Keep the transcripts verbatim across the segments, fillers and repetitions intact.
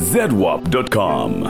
zedwap dot com.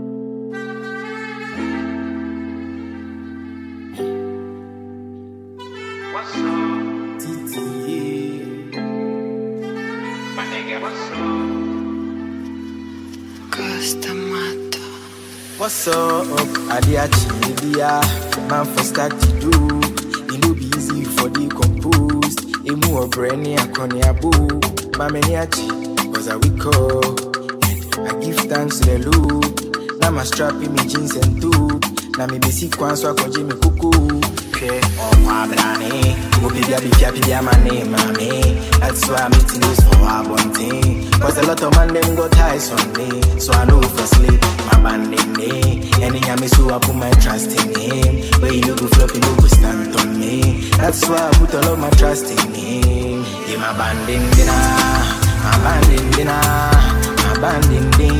What's up? Adiachi, India, man for start to do. It no be easy for the composed. Emu or Brenny and Konyabu. Mameniachi, was a week old. I give thanks to the Lord. Now my strap in me jeans and tube. Now me basic one so I can Jimmy Cuckoo. Okay, oh my brani. Go be a big happy, my name, mommy. That's why I'm eating this for a one thing. Cause a lot of man them got ties on me. So I know for sleep, my band in me. And in me so I put my trust in him. But he no go flop, he no go stand on me. That's why I put all of my trust in him. Yeah, my band in dinner, my band in dinner, my band in dinner.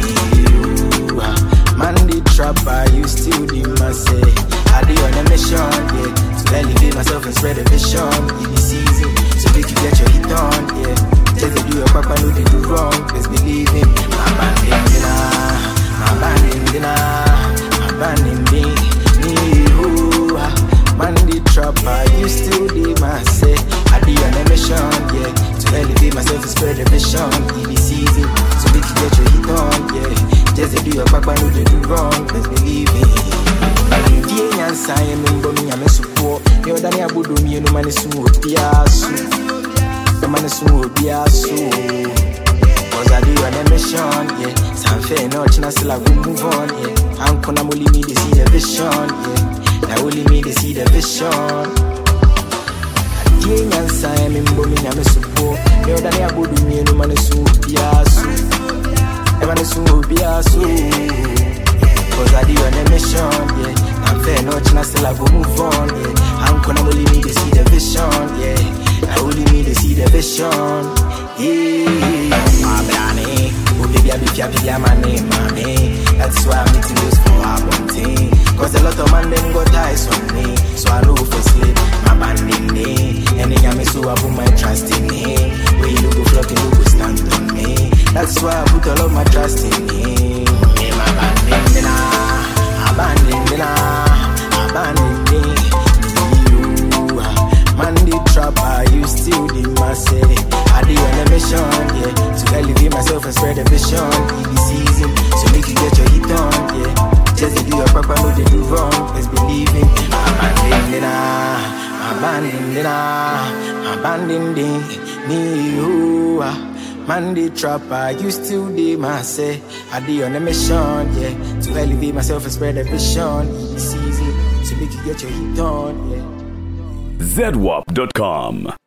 Man the trapper, you still the massy. I do on a mission, yeah. To elevate myself and spread a vision. In the season, so we can get your hit on, yeah. Just to do your papa, no they do wrong. Let's believe in my band in dinner, my band in dinner, my band in me, me who man the trapper, you still the massy. I do on a mission, yeah. To elevate myself and spread a vision. In the season, so we can get your hit on, yeah. Just to do your papa, no they do wrong. Let's believe in. The answer I am in Bomi, I'm a support. You're Dania Budumi, no man is so piasu. No man is so piasu. Cause I do on a mission, yeah. Some fair no chance till I will move on, yeah. I'm gonna only me to see the vision, yeah. Now only me to see the vision. The answer I am in Bomi, I'm a support. You're Dania Budumi, no man is so piasu. No man is so piasu. Cause I do on a mission, yeah. I'm fair, no chance till I go move on, yeah. I'm gonna only me to see the vision, yeah. I only me to see the vision, yeah. My brani, oh baby, I be happy, yeah, my name, mommy. That's why I'm eating this for a one thing. Cause a lot of man them got ties on me. So I know for sleep, my band in me. And they got me so I put my trust in him. When you go flop, you go stand on me. That's why I put all of my trust in him. Yeah, my band in me now. Abandoning, abandoning you. Man the trapper, you still the massy. I do on a mission, yeah. To elevate myself and spread a vision. In the season, so make you get your hit on, yeah. Just to do your papa, no they do wrong. Let's believe in. Abandoning, abandoning, abandoning me, you. Man the trapper, you still the massy. I do on a mission, yeah. To elevate myself and spread a vision. In the season, so make you get your hit on, yeah. zedwap dot com